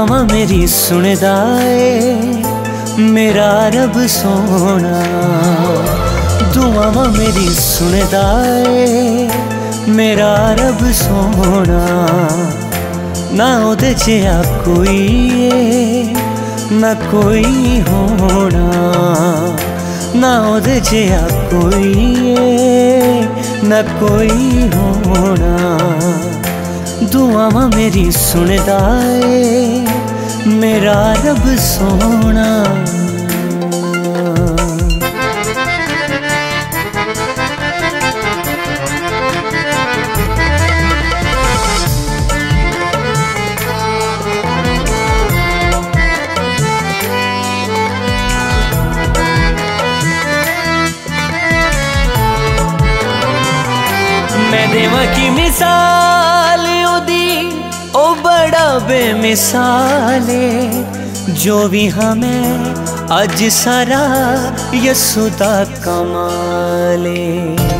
दुआवां मेरी सुनदा ए मेरा रब सोना। दुआवां मेरी सुनदा ए मेरा रब सोना। ना ओदे जिहा कोई ए ना कोई होना। ना ओदे जिहा कोई ए ना कोई होना। दुआवां मेरी सुनदा ए मेरा रब सोना। मैं देवां की मिसाल ओदी ओ बड़ा बेमिसाल है। जो भी हमें अज सारा यसू दा कमाल है।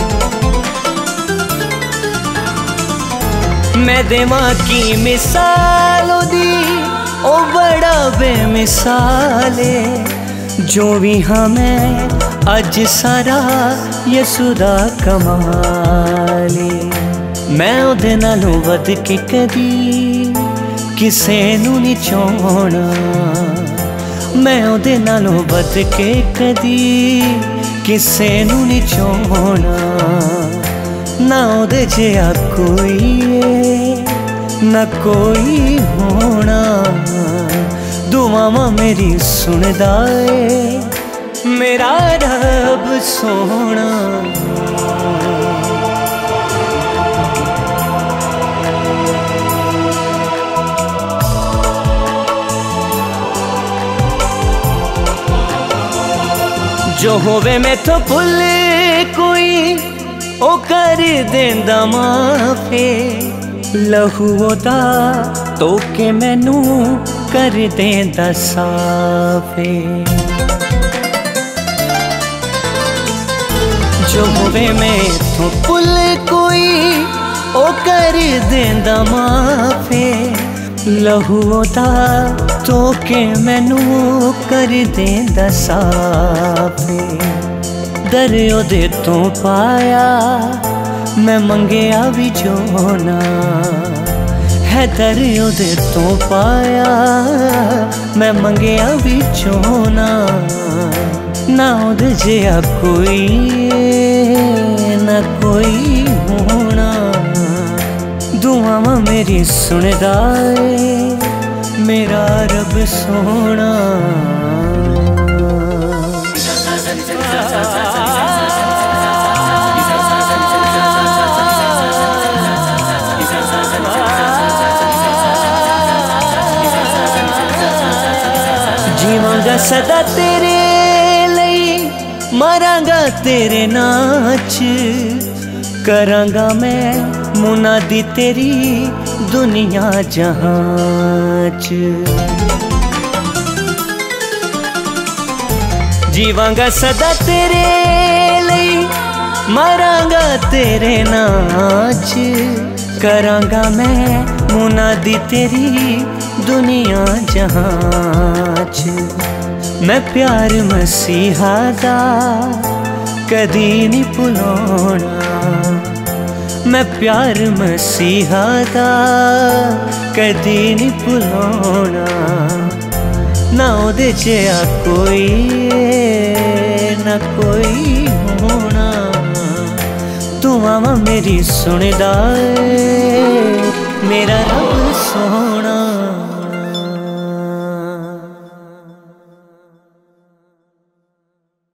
मैं देवां की मिसाल ओदी ओ बड़ा बेमिसाल है। जो भी हमें अज सारा यसू दा कमाल है। मैं ओदे नालों वध के कदी किसे नू नहीं चाहना। मैं ओदे नालों वध के कदी किसे नू नहीं चाहना। ना ओदे जिहा कोई है ना कोई होना। दुआवां मेरी सुनदा ए मेरा रब सोना। जो होवे मैथों भुल कोई ओ कर देंदा माफे। लहू ओदा तो के मैनू कर देंदा साफे। जो होवे मैथों भुल कोई ओ कर देंदा माफे। लहू ओदा तो के मैनू कर देंदा साफे। दर ओदे तो पाया मैं मंगया भी जोना है। दर ओदे तो पाया मैं मंगया भी जोना। ना ओदे जिहा कोई ना कोई होना। दुआवां मेरी सुनदा ए मेरा रब सोना। जीवांगा सदा तेरे लई मरांगा तेरे नाच। करांगा मैं मुनादी तेरी दुनिया जहां च। जीवांगा सदा तेरे लई मरांगा तेरे नाच। करांगा मैं मुनादी तेरी दुनिया जहां च। मैं प्यार मसीहा दा कदी नहीं भुलाना। मैं प्यार मसीहा दा कदी नहीं भुलाना। ना ओदे जिहा कोई ना कोई होना। दुआवां मेरी सुनदा ए मेरा रब सोना।